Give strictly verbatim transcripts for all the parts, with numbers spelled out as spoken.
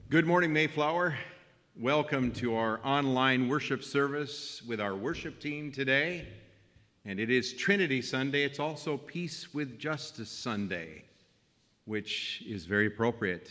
Good morning, Mayflower. Welcome to our online worship service with our worship team today. And it is Trinity Sunday. It's also Peace with Justice Sunday, which is very appropriate.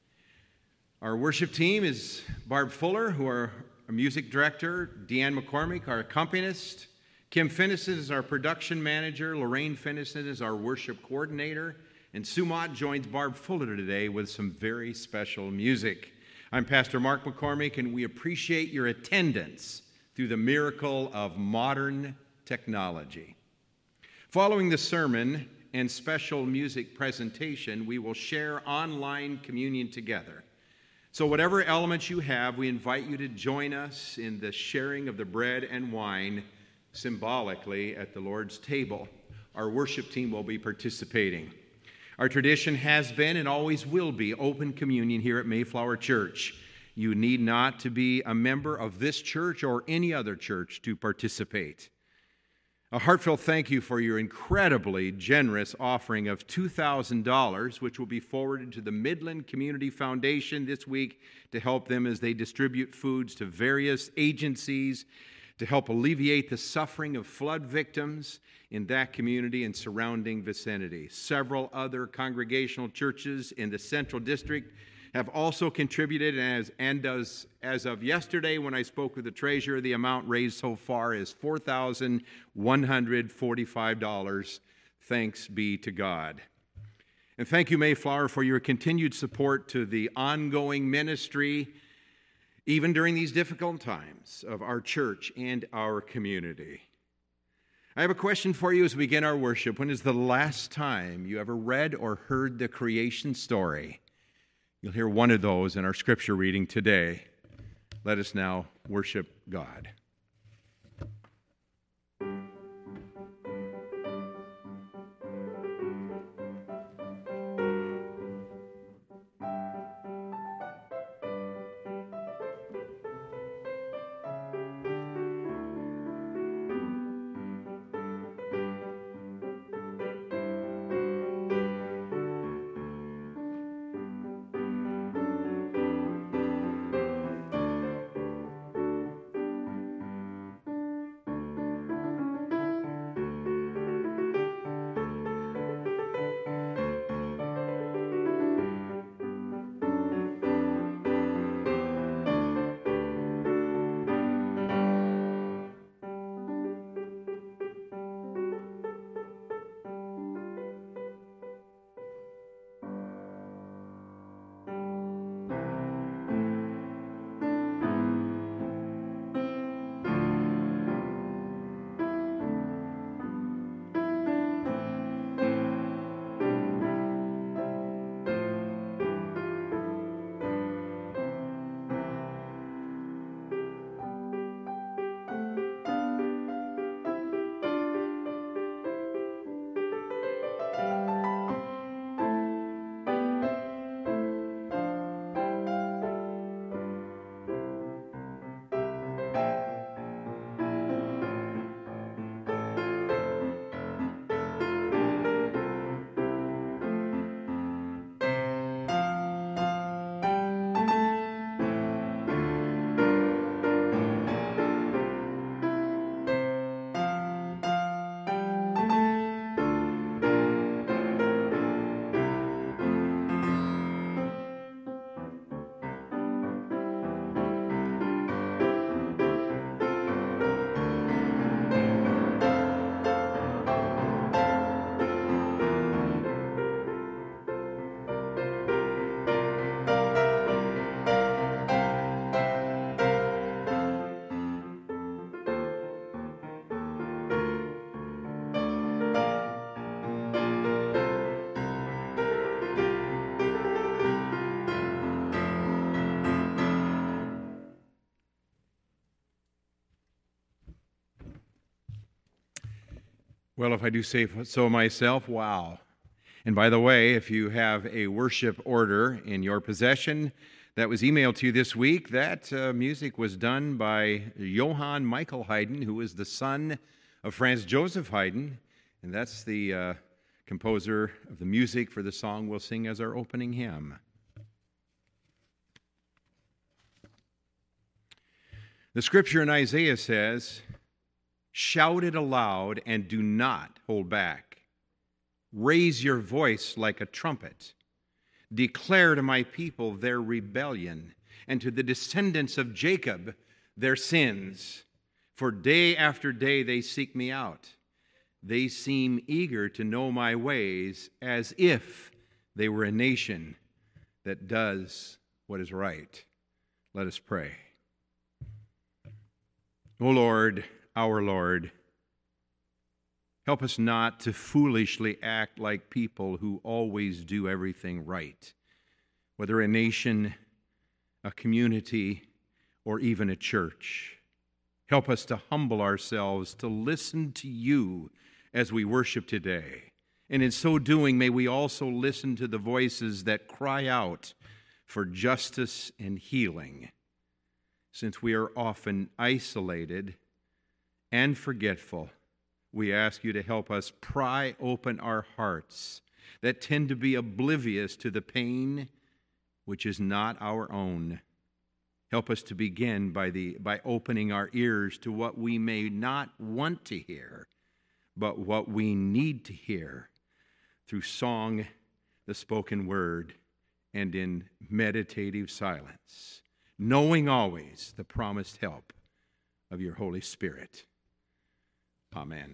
Our worship team is Barb Fuller, who are our music director, Deanne McCormick, our accompanist, Kim Finnison is our production manager, Lorraine Finnison is our worship coordinator, and Sue Mott joins Barb Fuller today with some very special music. I'm Pastor Mark McCormick, and we appreciate your attendance through the miracle of modern technology. Following the sermon and special music presentation, we will share online communion together. So whatever elements you have, we invite you to join us in the sharing of the bread and wine symbolically at the Lord's table. Our worship team will be participating. Our tradition has been and always will be open communion here at Mayflower Church. You need not to be a member of this church or any other church to participate. A heartfelt thank you for your incredibly generous offering of two thousand dollars, which will be forwarded to the Midland Community Foundation this week to help them as they distribute foods to various agencies to help alleviate the suffering of flood victims in that community and surrounding vicinity. Several other congregational churches in the Central District have also contributed, as, and does, as of yesterday when I spoke with the treasurer, the amount raised so far is four thousand one hundred forty-five dollars. Thanks be to God. And thank you, Mayflower, for your continued support to the ongoing ministry, even during these difficult times of our church and our community. I have a question for you as we begin our worship. When is the last time you ever read or heard the creation story? You'll hear one of those in our scripture reading today. Let us now worship God. Well, if I do say so myself, wow. And by the way, if you have a worship order in your possession that was emailed to you this week, that uh, music was done by Johann Michael Haydn, who was the son of Franz Joseph Haydn, and that's the uh, composer of the music for the song we'll sing as our opening hymn. The scripture in Isaiah says, "Shout it aloud and do not hold back. Raise your voice like a trumpet. Declare to my people their rebellion, and to the descendants of Jacob their sins. For day after day they seek me out. They seem eager to know my ways, as if they were a nation that does what is right." Let us pray. O Lord, our Lord, help us not to foolishly act like people who always do everything right, whether a nation, a community, or even a church. Help us to humble ourselves, to listen to you as we worship today. And in so doing, may we also listen to the voices that cry out for justice and healing. Since we are often isolated and forgetful, we ask you to help us pry open our hearts that tend to be oblivious to the pain which is not our own. Help us to begin by, the, by opening our ears to what we may not want to hear, but what we need to hear through song, the spoken word, and in meditative silence, knowing always the promised help of your Holy Spirit. Amen.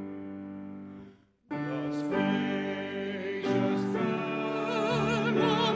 The spacious throne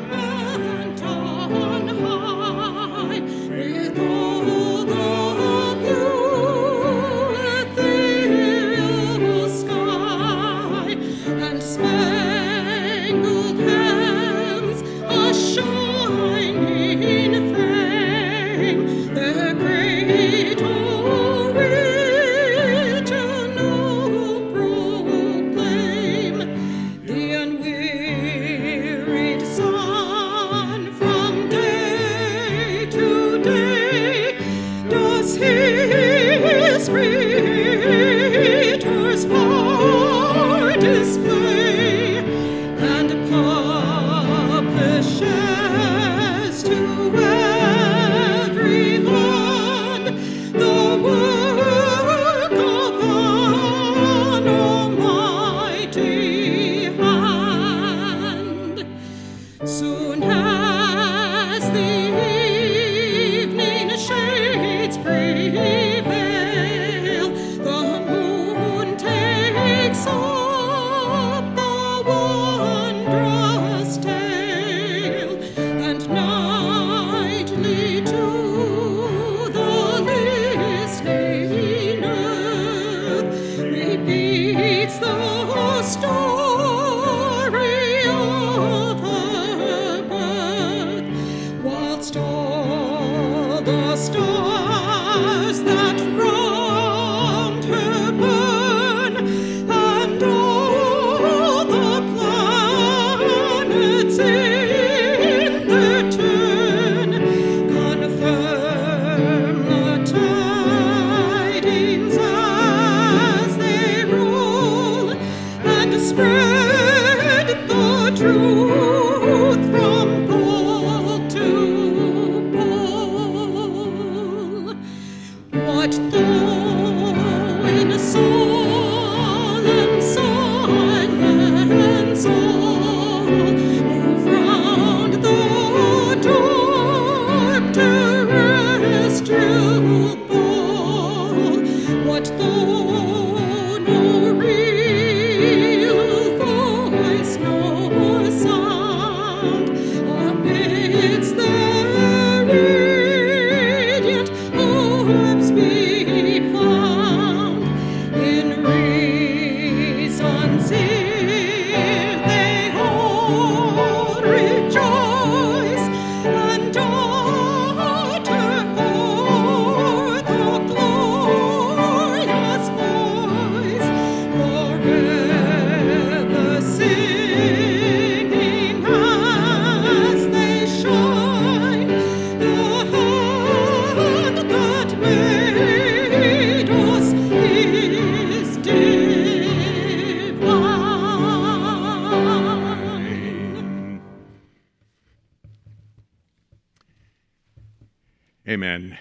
Amen.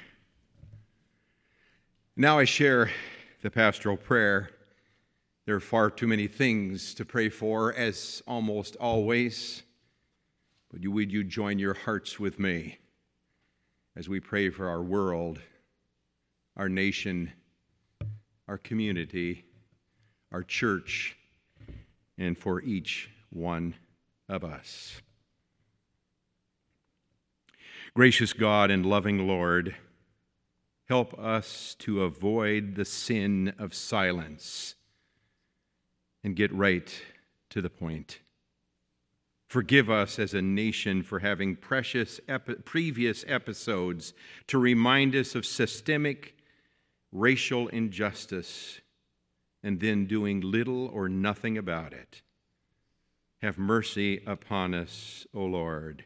Now I share the pastoral prayer. There are far too many things to pray for, as almost always. But you, would you join your hearts with me as we pray for our world, our nation, our community, our church, and for each one of us. Gracious God and loving Lord, help us to avoid the sin of silence and get right to the point. Forgive us as a nation for having precious epi- previous episodes to remind us of systemic racial injustice and then doing little or nothing about it. Have mercy upon us, O Lord.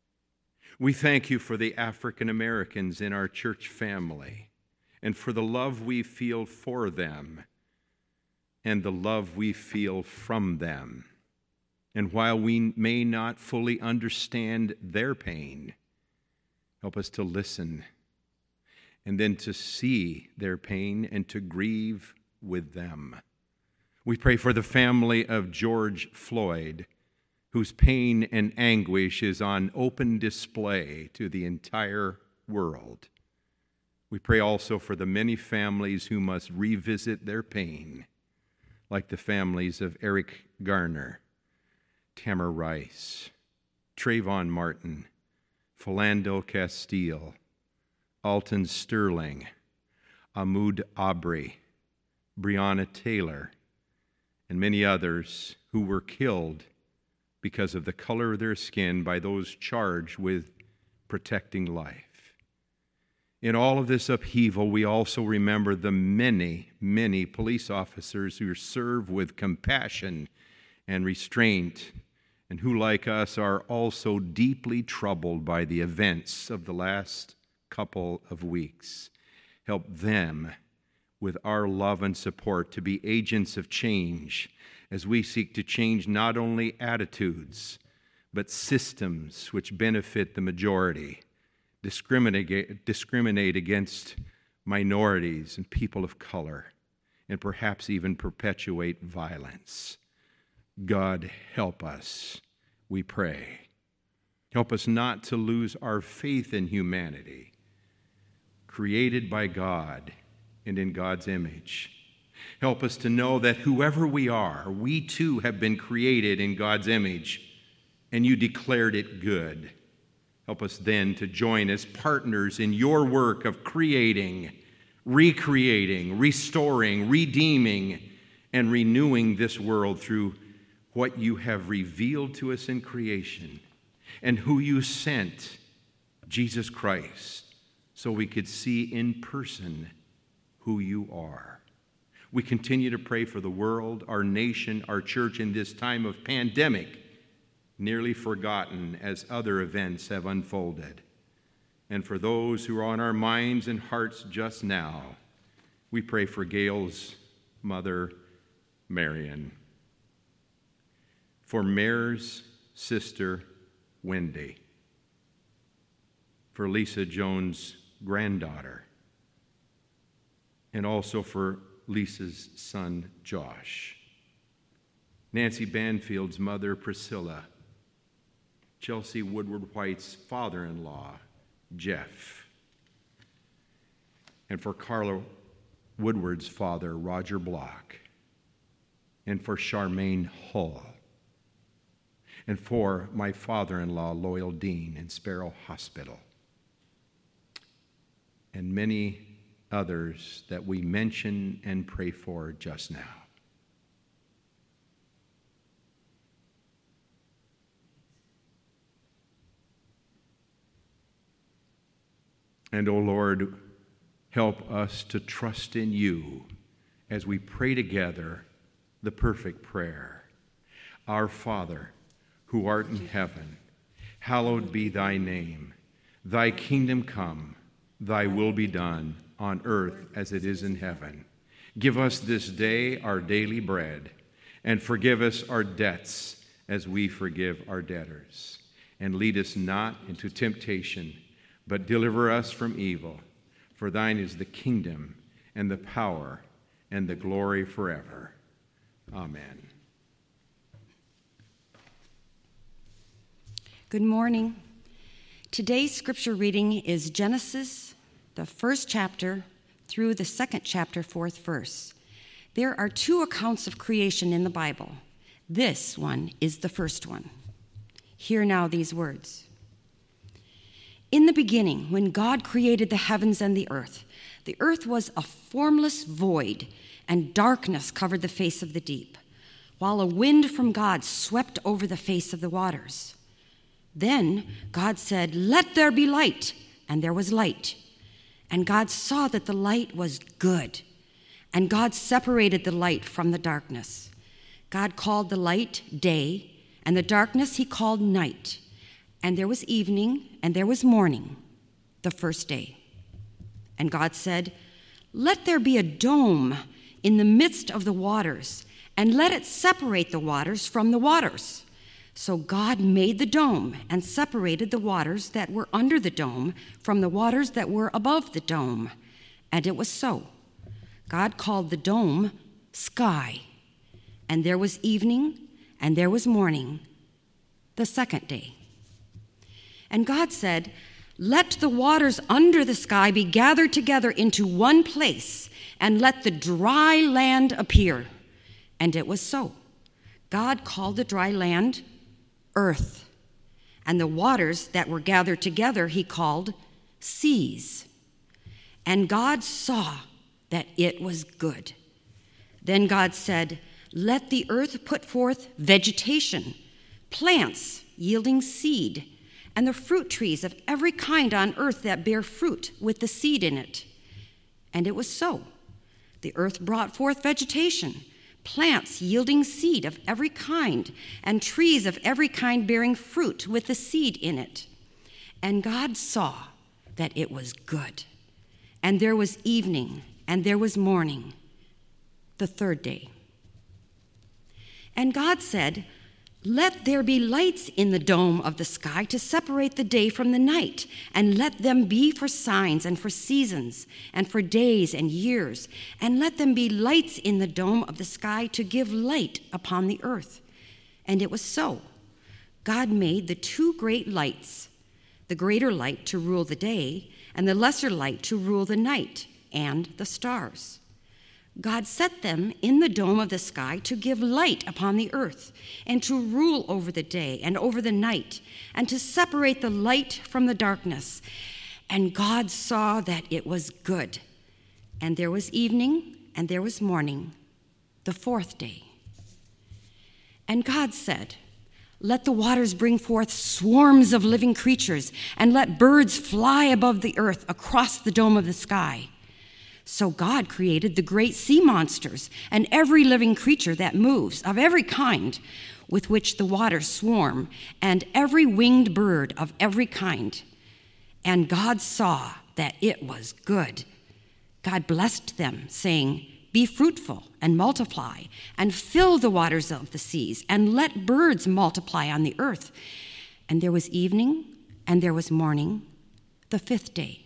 We thank you for the African Americans in our church family and for the love we feel for them and the love we feel from them. And while we may not fully understand their pain, help us to listen and then to see their pain and to grieve with them. We pray for the family of George Floyd, whose pain and anguish is on open display to the entire world. We pray also for the many families who must revisit their pain, like the families of Eric Garner, Tamir Rice, Trayvon Martin, Philando Castile, Alton Sterling, Ahmaud Arbery, Breonna Taylor, and many others who were killed because of the color of their skin by those charged with protecting life. In all of this upheaval, we also remember the many, many police officers who serve with compassion and restraint, and who, like us, are also deeply troubled by the events of the last couple of weeks. Help them with our love and support to be agents of change as we seek to change not only attitudes, but systems which benefit the majority, discriminate, discriminate against minorities and people of color, and perhaps even perpetuate violence. God, help us, we pray. Help us not to lose our faith in humanity, created by God and in God's image. Help us to know that whoever we are, we too have been created in God's image, and you declared it good. Help us then to join as partners in your work of creating, recreating, restoring, redeeming, and renewing this world through what you have revealed to us in creation and who you sent, Jesus Christ, so we could see in person who you are. We continue to pray for the world, our nation, our church in this time of pandemic, nearly forgotten as other events have unfolded. And for those who are on our minds and hearts just now, we pray for Gail's mother, Marion, for Mare's sister, Wendy, for Lisa Jones' granddaughter, and also for Lisa's son, Josh, Nancy Banfield's mother, Priscilla, Chelsea Woodward White's father-in-law, Jeff, and for Carla Woodward's father, Roger Block, and for Charmaine Hull, and for my father-in-law, Loyal Dean, in Sparrow Hospital, and many others that we mention and pray for just now. And, O Lord, help us to trust in you as we pray together the perfect prayer. Our Father, who art in heaven, hallowed be thy name. Thy kingdom come, thy will be done on earth as it is in heaven. Give us this day our daily bread, and forgive us our debts as we forgive our debtors. And lead us not into temptation, but deliver us from evil. For thine is the kingdom and the power and the glory forever. Amen. Good morning. Today's scripture reading is Genesis, the first chapter through the second chapter, fourth verse. There are two accounts of creation in the Bible. This one is the first one. Hear now these words. In the beginning, when God created the heavens and the earth, the earth was a formless void, and darkness covered the face of the deep, while a wind from God swept over the face of the waters. Then God said, "Let there be light," and there was light. And God saw that the light was good, and God separated the light from the darkness. God called the light day, and the darkness he called night. And there was evening, and there was morning, the first day. And God said, "Let there be a dome in the midst of the waters, and let it separate the waters from the waters." So God made the dome and separated the waters that were under the dome from the waters that were above the dome. And it was so. God called the dome sky. And there was evening, and there was morning, the second day. And God said, "Let the waters under the sky be gathered together into one place, and let the dry land appear." And it was so. God called the dry land earth, and the waters that were gathered together he called seas. And God saw that it was good. Then God said, "Let the earth put forth vegetation, plants yielding seed, and the fruit trees of every kind on earth that bear fruit with the seed in it." And it was so. The earth brought forth vegetation, plants yielding seed of every kind, and trees of every kind bearing fruit with the seed in it. And God saw that it was good. And there was evening, and there was morning, the third day. And God said, "Let there be lights in the dome of the sky to separate the day from the night, and let them be for signs and for seasons and for days and years, and let them be lights in the dome of the sky to give light upon the earth." And it was so. God made the two great lights, the greater light to rule the day, and the lesser light to rule the night, and the stars. God set them in the dome of the sky to give light upon the earth, and to rule over the day and over the night, and to separate the light from the darkness. And God saw that it was good. And there was evening, and there was morning, the fourth day. And God said, "Let the waters bring forth swarms of living creatures, and let birds fly above the earth across the dome of the sky." So God created the great sea monsters and every living creature that moves of every kind with which the waters swarm, and every winged bird of every kind. And God saw that it was good. God blessed them, saying, "Be fruitful and multiply, and fill the waters of the seas, and let birds multiply on the earth." And there was evening, and there was morning, the fifth day.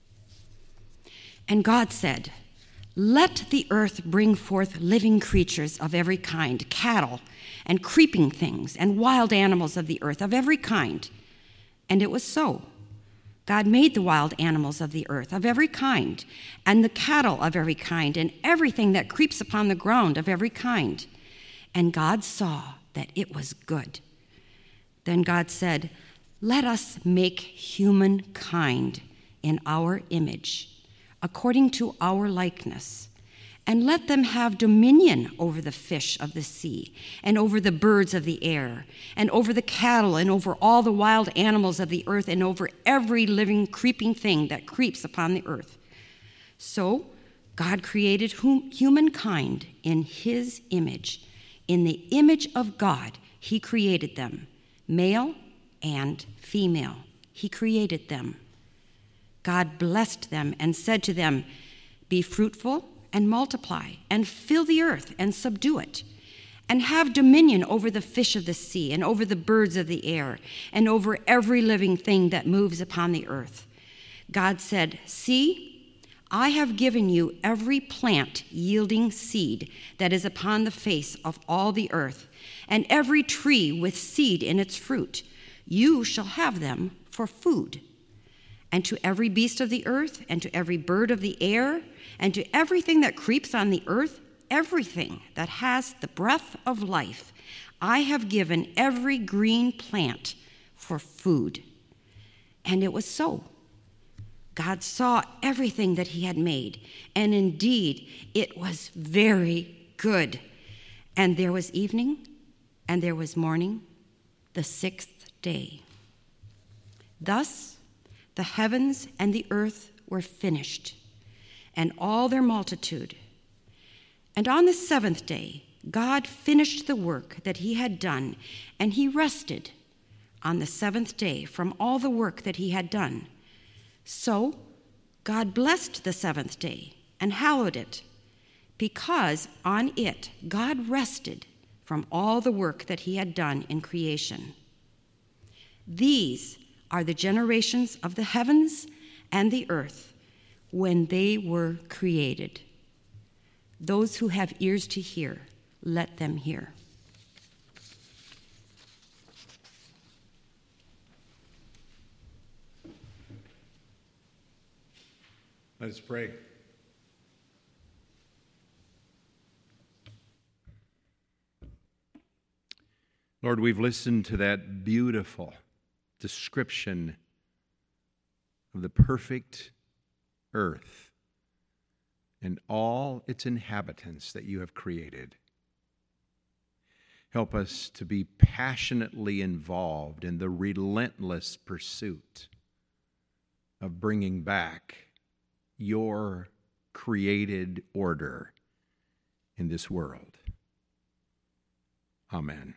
And God said, "Let the earth bring forth living creatures of every kind, cattle and creeping things and wild animals of the earth of every kind." And it was so. God made the wild animals of the earth of every kind, and the cattle of every kind, and everything that creeps upon the ground of every kind. And God saw that it was good. Then God said, "Let us make humankind in our image, according to our likeness, and let them have dominion over the fish of the sea, and over the birds of the air, and over the cattle, and over all the wild animals of the earth, and over every living creeping thing that creeps upon the earth." So God created hum- humankind in his image. In the image of God, he created them. Male and female, he created them. God blessed them and said to them, "Be fruitful and multiply, and fill the earth and subdue it, and have dominion over the fish of the sea, and over the birds of the air, and over every living thing that moves upon the earth." God said, "See, I have given you every plant yielding seed that is upon the face of all the earth, and every tree with seed in its fruit. You shall have them for food. And to every beast of the earth, and to every bird of the air, and to everything that creeps on the earth, everything that has the breath of life, I have given every green plant for food." And it was so. God saw everything that he had made, and indeed it was very good. And there was evening, and there was morning, the sixth day. Thus the heavens and the earth were finished, and all their multitude. And on the seventh day God finished the work that he had done, and he rested on the seventh day from all the work that he had done. So God blessed the seventh day and hallowed it, because on it God rested from all the work that he had done in creation. These are the generations of the heavens and the earth when they were created. Those who have ears to hear, let them hear. Let us pray. Lord, we've listened to that beautiful description of the perfect earth and all its inhabitants that you have created. Help us to be passionately involved in the relentless pursuit of bringing back your created order in this world. Amen.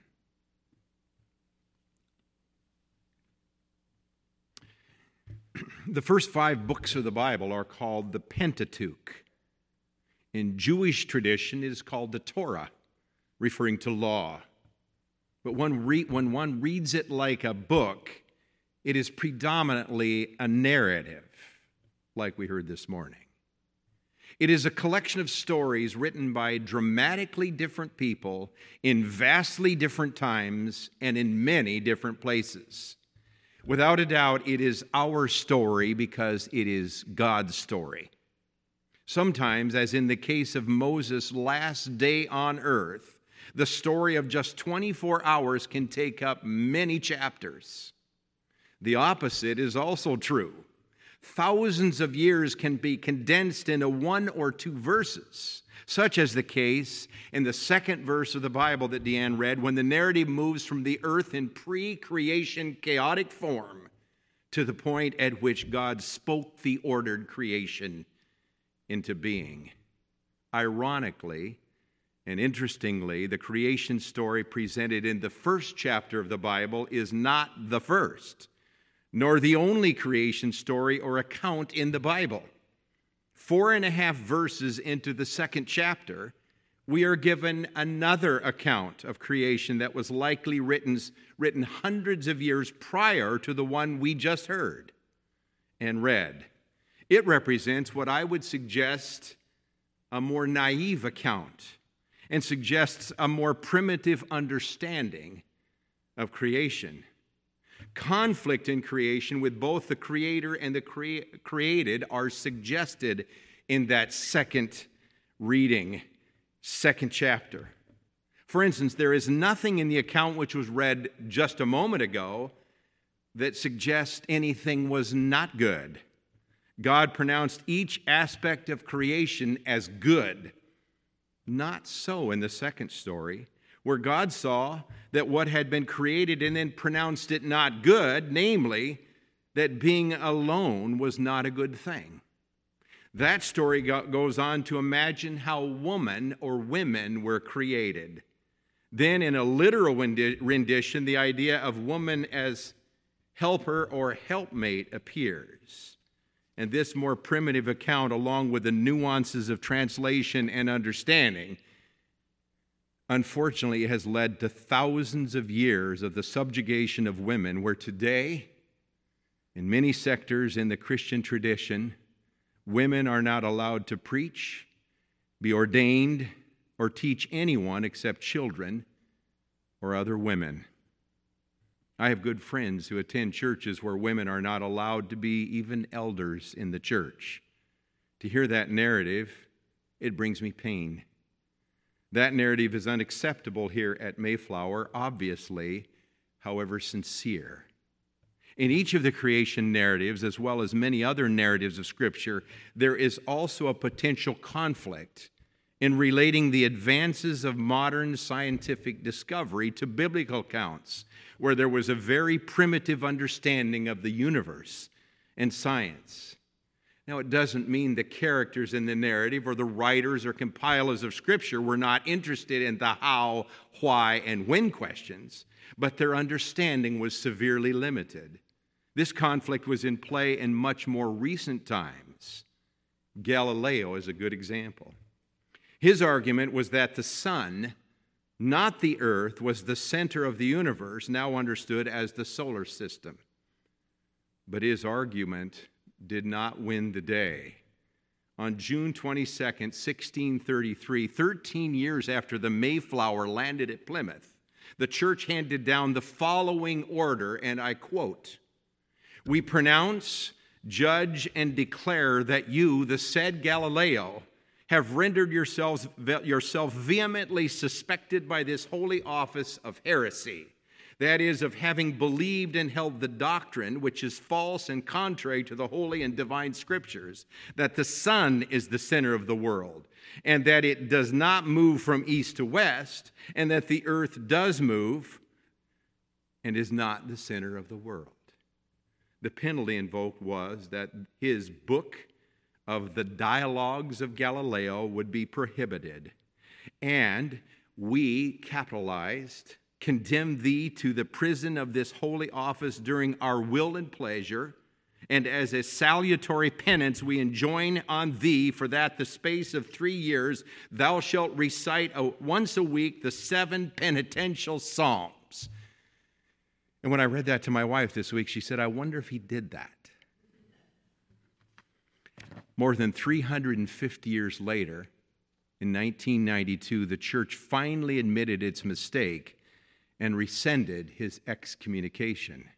The first five books of the Bible are called the Pentateuch. In Jewish tradition, it is called the Torah, referring to law. But when, re- when one reads it like a book, it is predominantly a narrative, like we heard this morning. It is a collection of stories written by dramatically different people in vastly different times and in many different places. Without a doubt, it is our story because it is God's story. Sometimes, as in the case of Moses' last day on earth, the story of just twenty-four hours can take up many chapters. The opposite is also true. Thousands of years can be condensed into one or two verses, such as the case in the second verse of the Bible that Deanne read, when the narrative moves from the earth in pre-creation chaotic form to the point at which God spoke the ordered creation into being. Ironically and interestingly, the creation story presented in the first chapter of the Bible is not the first, nor the only creation story or account in the Bible. Four and a half verses into the second chapter, we are given another account of creation that was likely written, written hundreds of years prior to the one we just heard and read. It represents what I would suggest a more naive account and suggests a more primitive understanding of creation. Conflict in creation with both the creator and the crea- created are suggested in that second reading, second chapter. For instance, there is nothing in the account which was read just a moment ago that suggests anything was not good. God pronounced each aspect of creation as good. Not so in the second story, where God saw that what had been created and then pronounced it not good, namely, that being alone was not a good thing. That story go- goes on to imagine how woman or women were created. Then, in a literal rendition, the idea of woman as helper or helpmate appears. And this more primitive account, along with the nuances of translation and understanding, unfortunately, has led to thousands of years of the subjugation of women, where today In many sectors in the Christian tradition, women are not allowed to preach, be ordained, or teach anyone except children or other women. I have good friends who attend churches where women are not allowed to be even elders in the church. To hear that narrative, it brings me pain. That narrative is unacceptable here at Mayflower, obviously, however sincere. In each of the creation narratives, as well as many other narratives of Scripture, there is also a potential conflict in relating the advances of modern scientific discovery to biblical accounts, where there was a very primitive understanding of the universe and science. Now, it doesn't mean the characters in the narrative or the writers or compilers of Scripture were not interested in the how, why, and when questions, but their understanding was severely limited. This conflict was in play in much more recent times. Galileo is a good example. His argument was that the sun, not the earth, was the center of the universe, now understood as the solar system. But his argument did not win the day. On June twenty-second, sixteen thirty-three, thirteen years after the Mayflower landed at Plymouth, the church handed down the following order, and I quote, "We pronounce, judge, and declare that you, the said Galileo, have rendered yourselves, yourself vehemently suspected by this holy office of heresy, that is, of having believed and held the doctrine, which is false and contrary to the holy and divine Scriptures, that the sun is the center of the world, and that it does not move from east to west, and that the earth does move and is not the center of the world." The penalty invoked was that his book of the Dialogues of Galileo would be prohibited. And we, capitalized, condemn thee to the prison of this holy office during our will and pleasure, and as a salutary penance we enjoin on thee for that the space of three years thou shalt recite a, once a week the seven penitential psalms. And when I read that to my wife this week, she said, "I wonder if he did that." More than three hundred fifty years later, in nineteen ninety-two, the church finally admitted its mistake and rescinded his excommunication.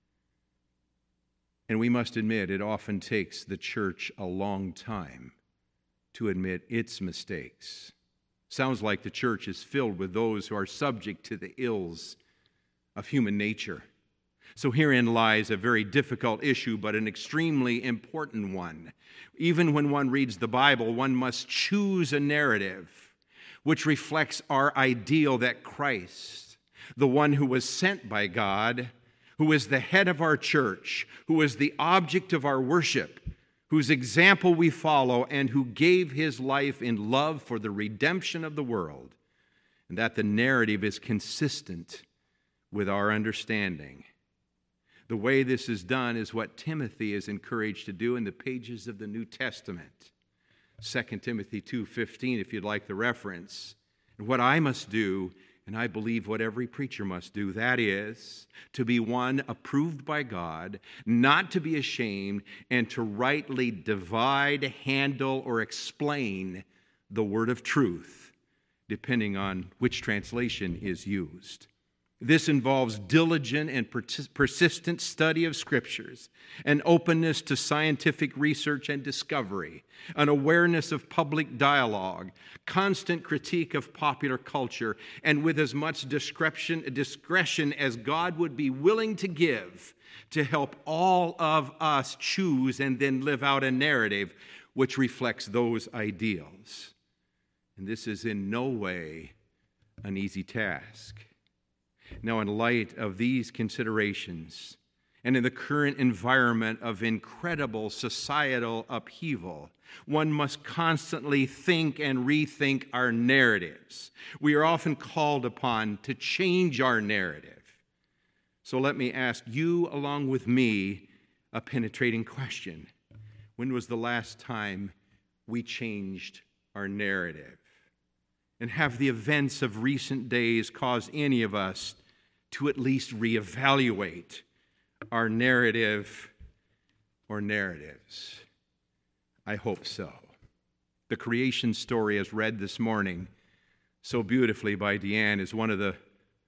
And we must admit, it often takes the church a long time to admit its mistakes. Sounds like the church is filled with those who are subject to the ills of human nature. So herein lies a very difficult issue, but an extremely important one. Even when one reads the Bible, one must choose a narrative which reflects our ideal that Christ, the one who was sent by God, who is the head of our church, who is the object of our worship, whose example we follow, and who gave his life in love for the redemption of the world, and that the narrative is consistent with our understanding. The way this is done is what Timothy is encouraged to do in the pages of the New Testament. Second Timothy two fifteen, if you'd like the reference. And what I must do, and I believe what every preacher must do, that is to be one approved by God, not to be ashamed, and to rightly divide, handle, or explain the word of truth, depending on which translation is used. This involves diligent and persistent study of Scriptures, an openness to scientific research and discovery, an awareness of public dialogue, constant critique of popular culture, and with as much discretion, discretion as God would be willing to give to help all of us choose and then live out a narrative which reflects those ideals. And this is in no way an easy task. Now, in light of these considerations, and in the current environment of incredible societal upheaval, one must constantly think and rethink our narratives. We are often called upon to change our narrative. So let me ask you, along with me, a penetrating question. When was the last time we changed our narrative? And have the events of recent days caused any of us to at least reevaluate our narrative or narratives? I hope so. The creation story, as read this morning so beautifully by Deanne, is one of the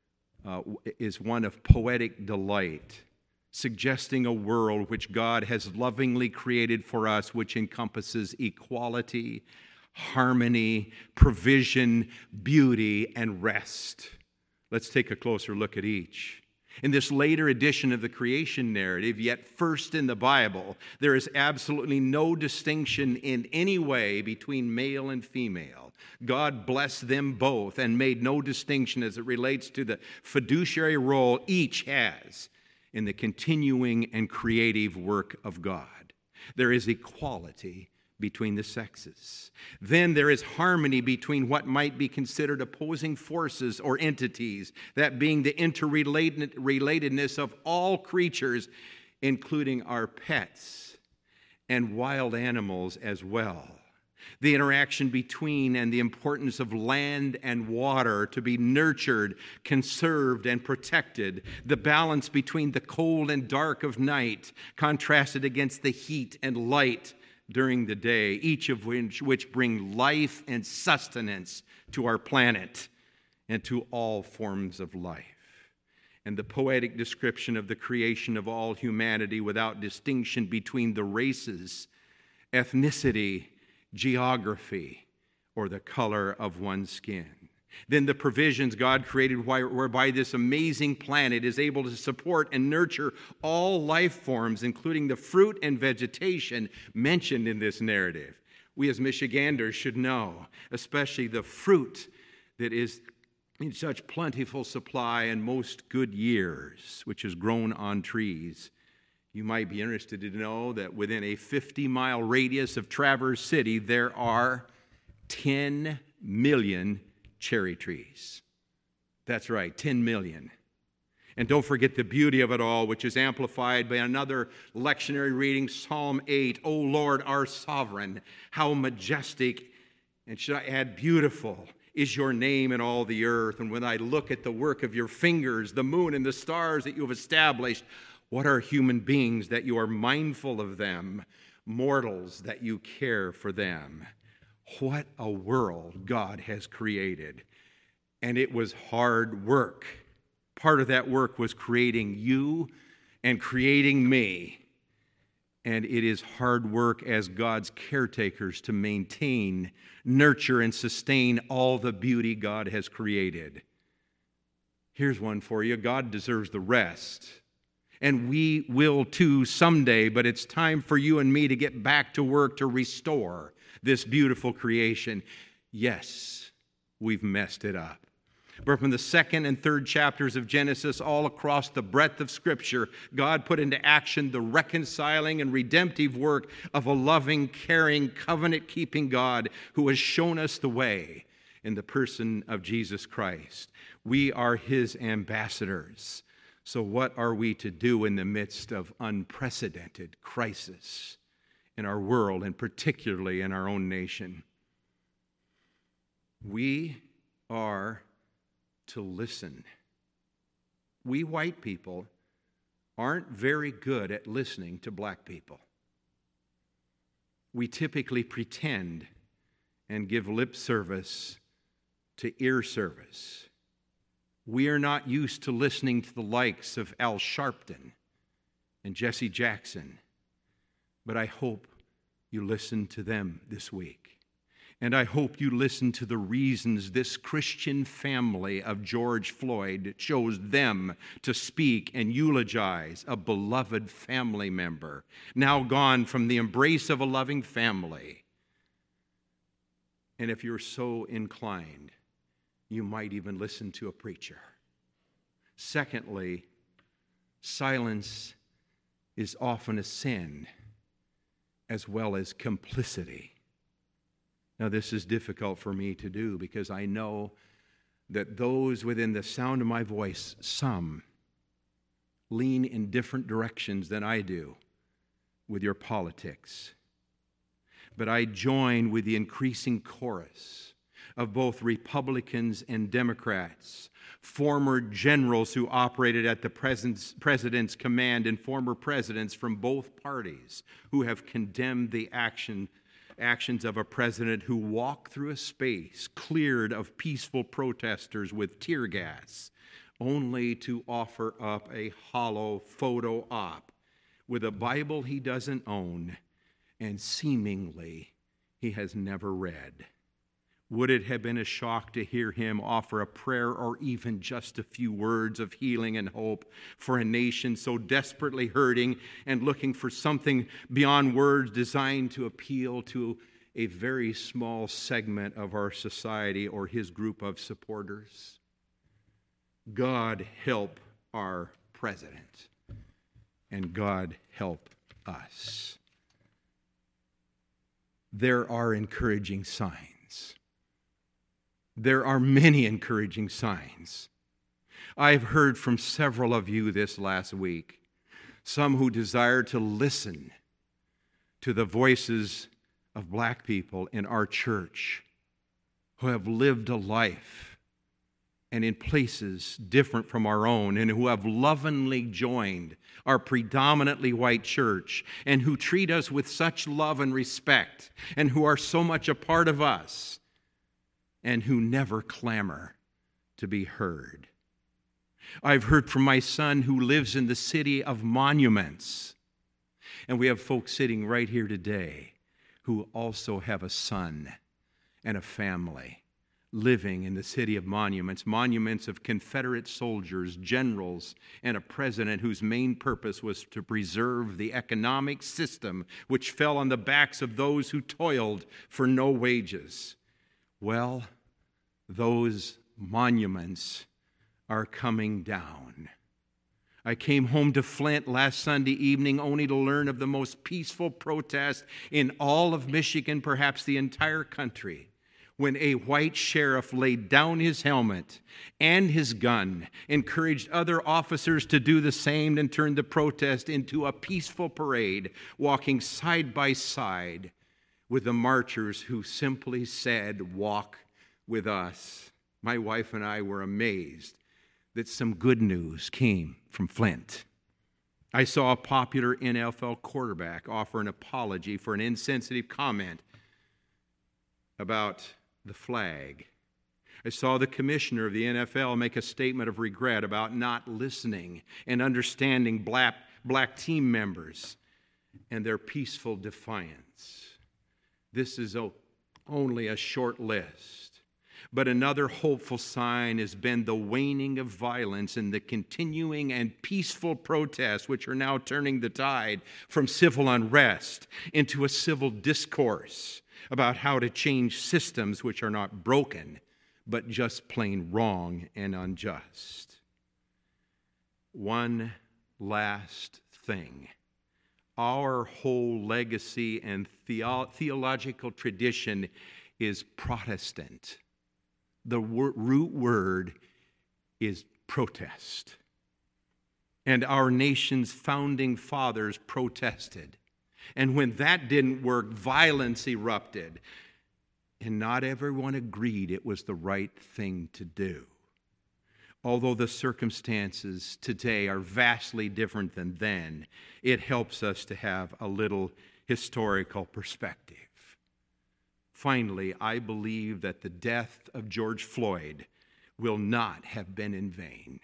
uh, is one of poetic delight, suggesting a world which God has lovingly created for us, which encompasses equality, harmony, provision, beauty, and rest. Let's take a closer look at each. In this later edition of the creation narrative, yet first in the Bible, there is absolutely no distinction in any way between male and female. God blessed them both and made no distinction as it relates to the fiduciary role each has in the continuing and creative work of God. There is equality between the sexes. Then there is harmony between what might be considered opposing forces or entities, that being the interrelatedness of all creatures, including our pets and wild animals as well. The interaction between and the importance of land and water to be nurtured, conserved, and protected. The balance between the cold and dark of night, contrasted against the heat and light during the day, each of which, which bring life and sustenance to our planet and to all forms of life. And the poetic description of the creation of all humanity without distinction between the races, ethnicity, geography, or the color of one's skin. Then the provisions God created whereby this amazing planet is able to support and nurture all life forms, including the fruit and vegetation mentioned in this narrative. We as Michiganders should know, especially the fruit that is in such plentiful supply in most good years, which is grown on trees. You might be interested to know that within a fifty-mile radius of Traverse City, there are ten million cherry trees. That's right, ten million. And don't forget the beauty of it all, which is amplified by another lectionary reading, Psalm eight. O Lord, our sovereign, how majestic, and should I add beautiful, is your name in all the earth. And when I look at the work of your fingers, the moon and the stars that you have established, what are human beings that you are mindful of them, mortals that you care for them? What a world God has created. And it was hard work. Part of that work was creating you and creating me. And it is hard work as God's caretakers to maintain, nurture, and sustain all the beauty God has created. Here's one for you. God deserves the rest. And we will too someday, but it's time for you and me to get back to work to restore this beautiful creation. Yes, we've messed it up. But from the second and third chapters of Genesis, all across the breadth of Scripture, God put into action the reconciling and redemptive work of a loving, caring, covenant-keeping God who has shown us the way in the person of Jesus Christ. We are His ambassadors. So what are we to do in the midst of unprecedented crisis in our world, and particularly in our own nation? We are to listen. We white people aren't very good at listening to black people. We typically pretend and give lip service to ear service. We are not used to listening to the likes of Al Sharpton and Jesse Jackson, but I hope you listen to them this week. And I hope you listen to the reasons this Christian family of George Floyd chose them to speak and eulogize a beloved family member, now gone from the embrace of a loving family. And if you're so inclined, you might even listen to a preacher. Secondly, silence is often a sin as well as complicity. Now, this is difficult for me to do because I know that those within the sound of my voice, some lean in different directions than I do with your politics. But I join with the increasing chorus of both Republicans and Democrats, former generals who operated at the president's, president's command, and former presidents from both parties who have condemned the action, actions of a president who walked through a space cleared of peaceful protesters with tear gas, only to offer up a hollow photo op with a Bible he doesn't own and seemingly he has never read. Would it have been a shock to hear him offer a prayer or even just a few words of healing and hope for a nation so desperately hurting and looking for something beyond words designed to appeal to a very small segment of our society or his group of supporters? God help our president, and God help us. There are encouraging signs. There are many encouraging signs. I've heard from several of you this last week, some who desire to listen to the voices of black people in our church who have lived a life and in places different from our own, and who have lovingly joined our predominantly white church, and who treat us with such love and respect, and who are so much a part of us, and who never clamor to be heard. I've heard from my son who lives in the city of monuments, and we have folks sitting right here today who also have a son and a family living in the city of monuments, monuments of Confederate soldiers, generals, and a president whose main purpose was to preserve the economic system which fell on the backs of those who toiled for no wages. Well, those monuments are coming down. I came home to Flint last Sunday evening only to learn of the most peaceful protest in all of Michigan, perhaps the entire country, when a white sheriff laid down his helmet and his gun, encouraged other officers to do the same, and turned the protest into a peaceful parade, walking side by side with the marchers who simply said, "Walk with us." My wife and I were amazed that some good news came from Flint. I saw a popular N F L quarterback offer an apology for an insensitive comment about the flag. I saw the commissioner of the N F L make a statement of regret about not listening and understanding black, black team members and their peaceful defiance. This is a, only a short list, but another hopeful sign has been the waning of violence and the continuing and peaceful protests, which are now turning the tide from civil unrest into a civil discourse about how to change systems which are not broken, but just plain wrong and unjust. One last thing. Our whole legacy and theo- theological tradition is Protestant. The wor- root word is protest. And our nation's founding fathers protested. And when that didn't work, violence erupted. And not everyone agreed it was the right thing to do. Although the circumstances today are vastly different than then, it helps us to have a little historical perspective. Finally, I believe that the death of George Floyd will not have been in vain.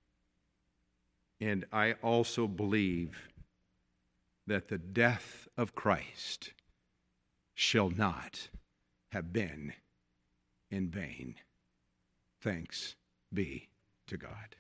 And I also believe that the death of Christ shall not have been in vain. Thanks be to God.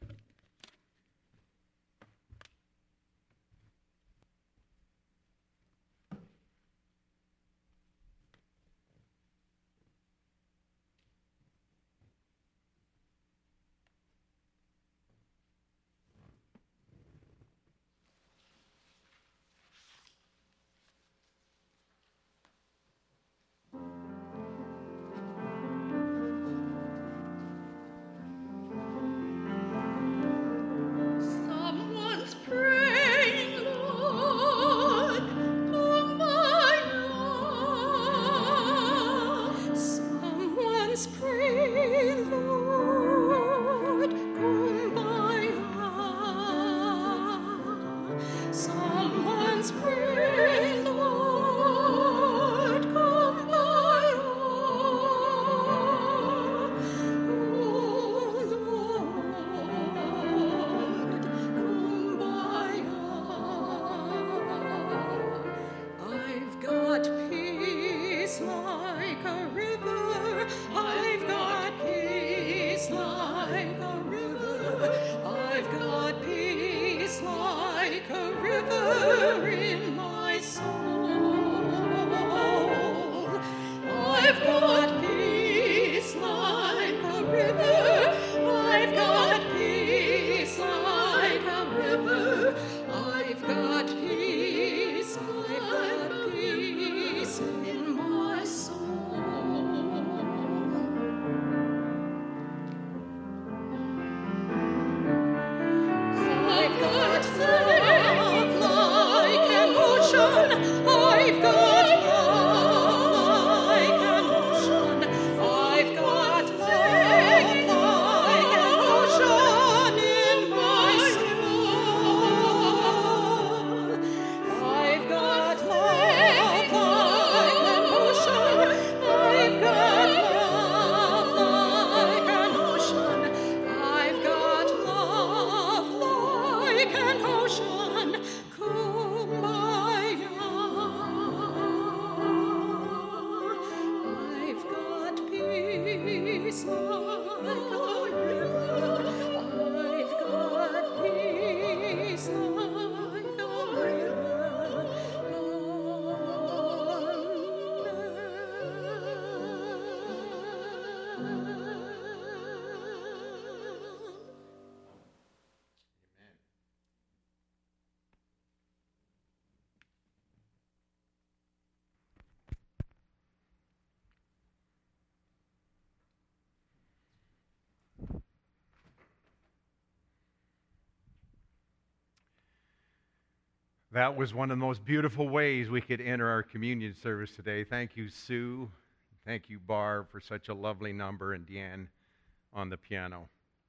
river in my soul. I've got peace like a river. I've got peace like a river. I've got peace, I've got peace in my soul. I've got love like an ocean. I've got love like an ocean. I've got love like an ocean in my soul. I've got love like an ocean. I've got love like an ocean. I've got love like an ocean. Kumbaya. I've got peace like a river. I've got peace like a river. That was one of the most beautiful ways we could enter our communion service today. Thank you, Sue. Thank you, Barb, for such a lovely number, and Deanne on the piano.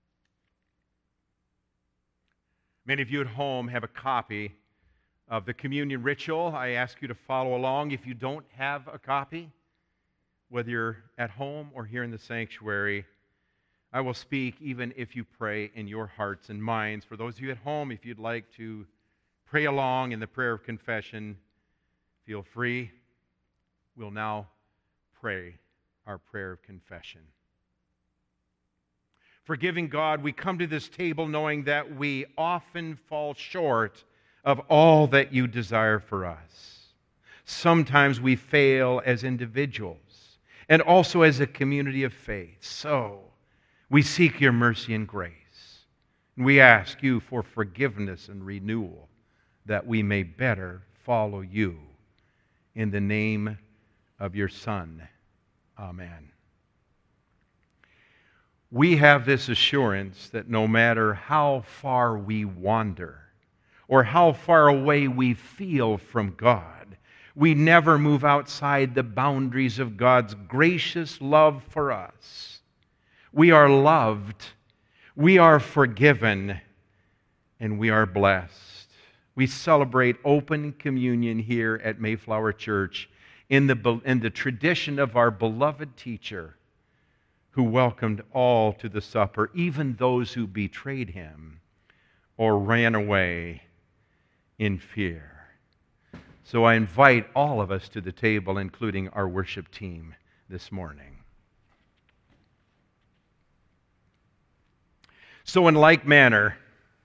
Many of you at home have a copy of the communion ritual. I ask you to follow along. If you don't have a copy, whether you're at home or here in the sanctuary, I will speak even if you pray in your hearts and minds. For those of you at home, if you'd like to pray along in the prayer of confession, feel free. We'll now pray our prayer of confession. Forgiving God, we come to this table knowing that we often fall short of all that you desire for us. Sometimes we fail as individuals and also as a community of faith. So we seek your mercy and grace. We ask you for forgiveness and renewal, that we may better follow you. In the name of your Son. Amen. We have this assurance that no matter how far we wander or how far away we feel from God, we never move outside the boundaries of God's gracious love for us. We are loved, we are forgiven, and we are blessed. We celebrate open communion here at Mayflower Church in the, in the tradition of our beloved teacher who welcomed all to the supper, even those who betrayed him or ran away in fear. So I invite all of us to the table, including our worship team this morning. So in like manner,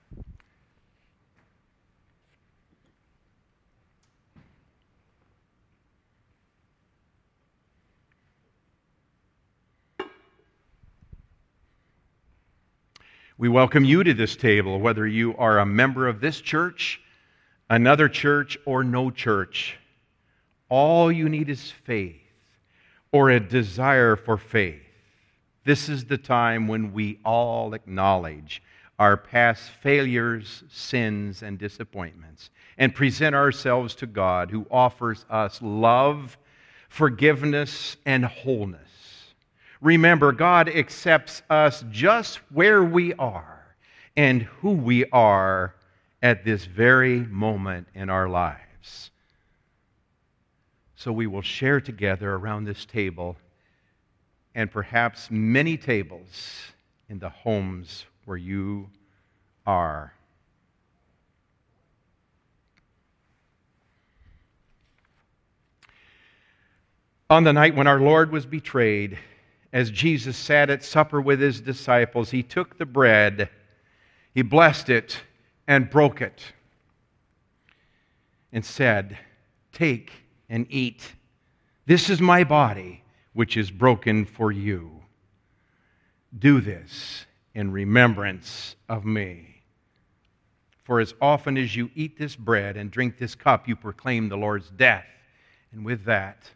we welcome you to this table, whether you are a member of this church, another church, or no church. All you need is faith or a desire for faith. This is the time when we all acknowledge our past failures, sins, and disappointments and present ourselves to God, who offers us love, forgiveness, and wholeness. Remember, God accepts us just where we are and who we are at this very moment in our lives. So we will share together around this table, and perhaps many tables in the homes where you are. On the night when our Lord was betrayed, as Jesus sat at supper with his disciples, he took the bread, he blessed it, and broke it. and said, "Take and eat. This is my body, which is broken for you. Do this in remembrance of me. For as often as you eat this bread and drink this cup, you proclaim the Lord's death." And with that,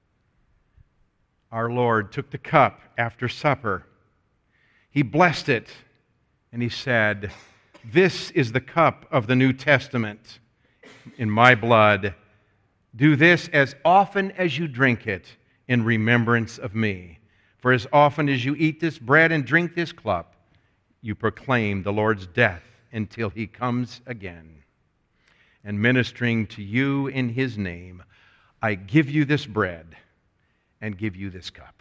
our Lord took the cup after supper. He blessed it, and he said, "This is the cup of the New Testament in my blood. Do this as often as you drink it in remembrance of me. For as often as you eat this bread and drink this cup, you proclaim the Lord's death until he comes again. And ministering to you in his name, I give you this bread and give you this cup."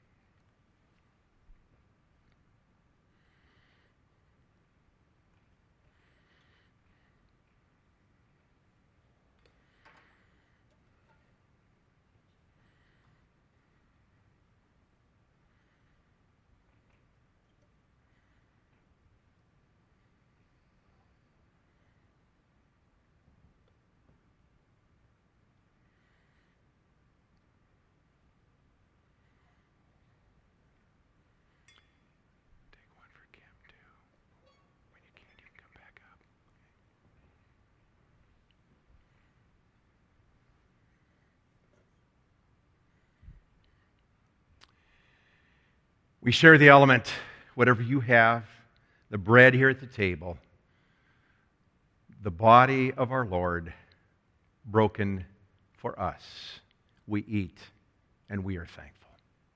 We share the element, whatever you have, the bread here at the table, the body of our Lord broken for us. We eat and we are thankful.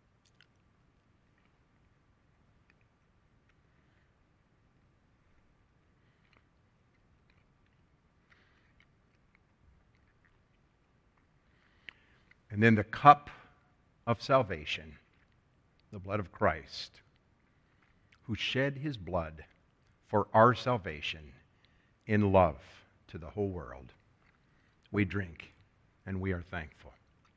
And then the cup of salvation, the blood of Christ, who shed his blood for our salvation in love to the whole world. We drink and we are thankful.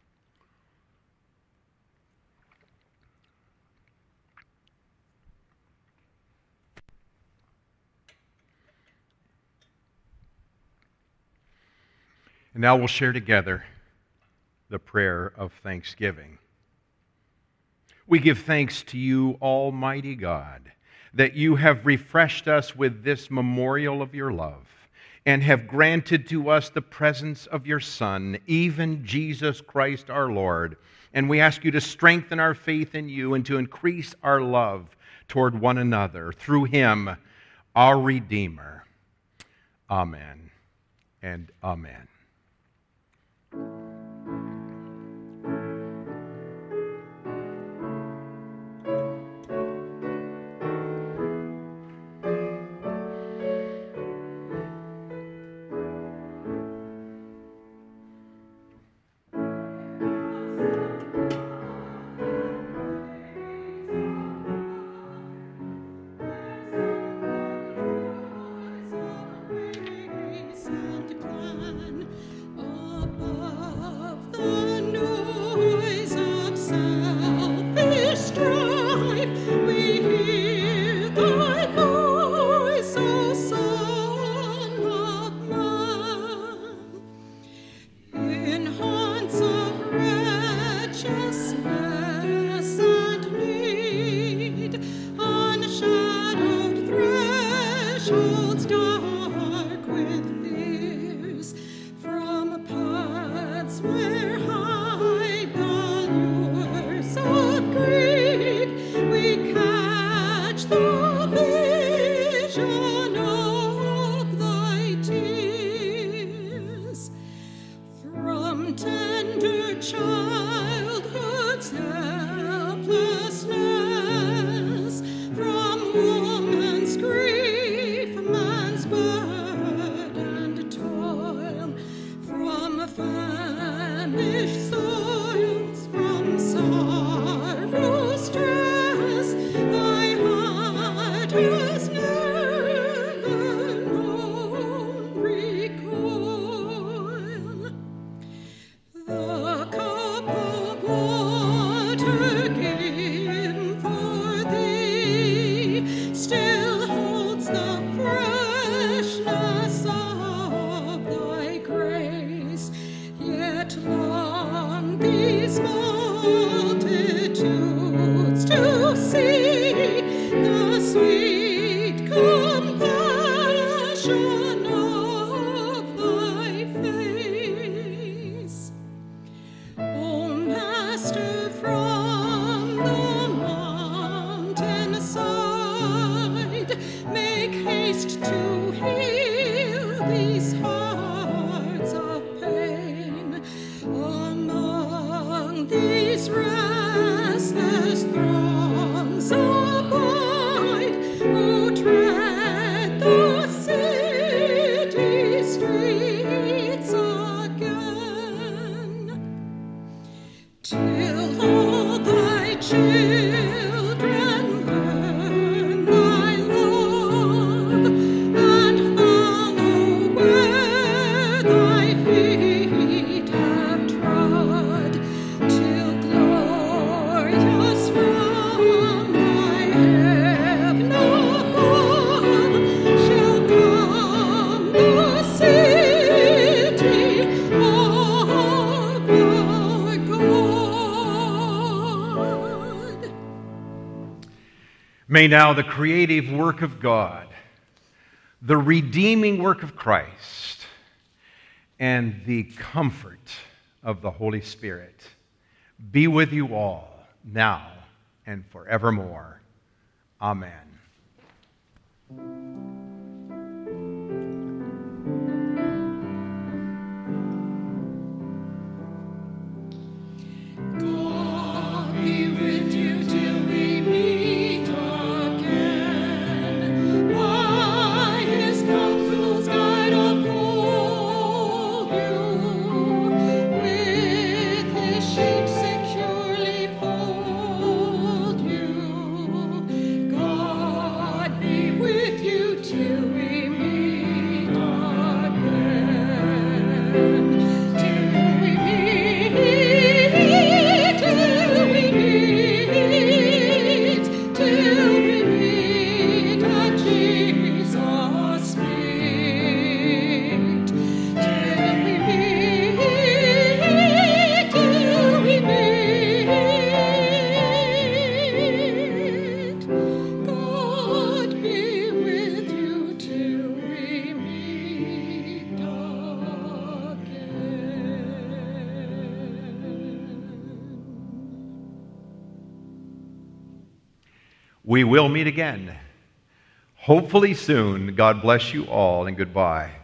And now we'll share together the prayer of thanksgiving. We give thanks to you, Almighty God, that you have refreshed us with this memorial of your love and have granted to us the presence of your Son, even Jesus Christ our Lord. And we ask you to strengthen our faith in you and to increase our love toward one another through him, our Redeemer. Amen and amen. these hearts of pain, among these restless throngs abide, who tread the city streets again, till all thy children learn thy love and follow where thy feet have trod, till glorious from thy heaven above shall come the city of our God. May now the creative work of God, the redeeming work of Christ, and the comfort of the Holy Spirit be with you all now and forevermore. Amen. God be with you till we meet again. By His counsel's guide uphold you, with His sheep securely fold you. God be with you till we meet again. Till we meet, till we meet, till we meet at Jesus' feet. Till we meet, till we meet. God be with you till we meet again. We will meet again, hopefully soon. God bless you all, and goodbye.